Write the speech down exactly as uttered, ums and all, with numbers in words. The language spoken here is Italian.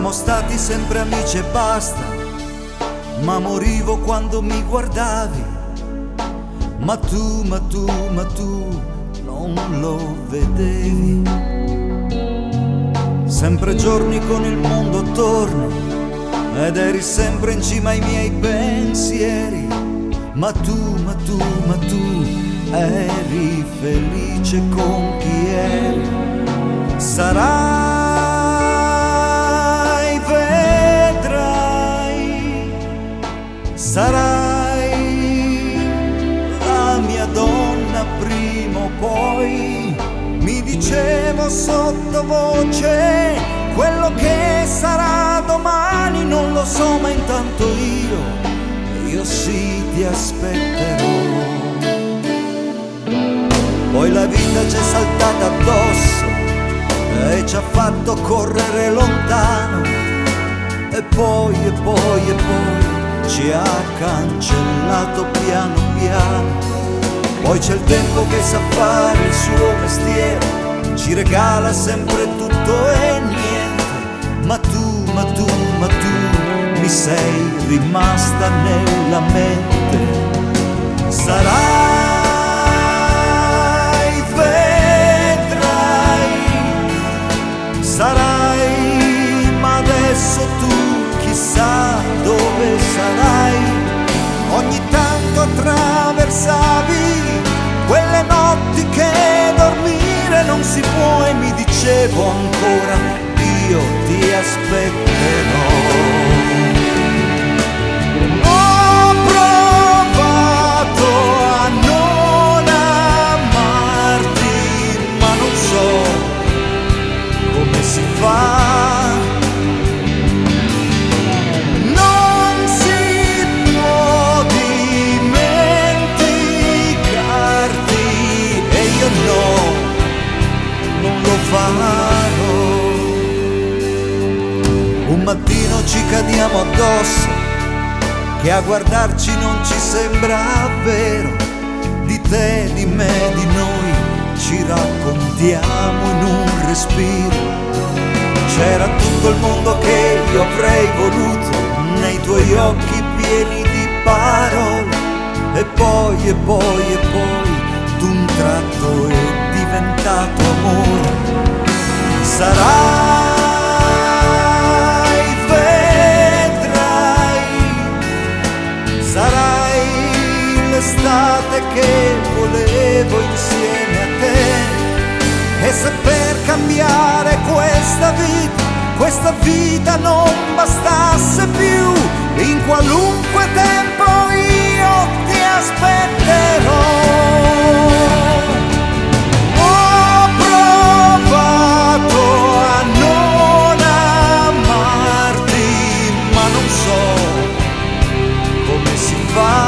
Siamo stati sempre amici e basta, ma morivo quando mi guardavi. Ma tu, ma tu, ma tu non lo vedevi. Sempre giorni con il mondo attorno ed eri sempre in cima ai miei pensieri. Ma tu, ma tu, ma tu eri felice con chi eri. Sarai, vedrai, sarai la mia donna prima o poi. Mi dicevo sottovoce, quello che sarà domani non lo so, ma intanto io, io sì ti aspetterò. Poi la vita ci è saltata addosso e ci ha fatto correre lontano, e poi, e poi, e poi ci ha cancellato piano piano. Poi c'è il tempo che sa fare il suo mestiere, ci regala sempre tutto e niente. Ma tu, ma tu, ma tu mi sei rimasta nella mente. Sarai, vedrai, sarai, ma adesso tu chissà dove sarai. Ogni tanto attraversavi quelle notti che dormire non si può, e mi dicevo ancora io ti aspetterò. Ho provato a non amarti, ma non so come si fa. Un mattino ci cadiamo addosso, che a guardarci non ci sembra vero. Di te, di me, di noi ci raccontiamo in un respiro. C'era tutto il mondo che io avrei voluto nei tuoi occhi pieni di parole. E poi, e poi, e poi d'un tratto è diventato amore. Sarai, vedrai, sarai l'estate che volevo insieme a te. E se per cambiare questa vita, questa vita non bastasse più, in qualunque tempo io ti aspetterò. Come si fa?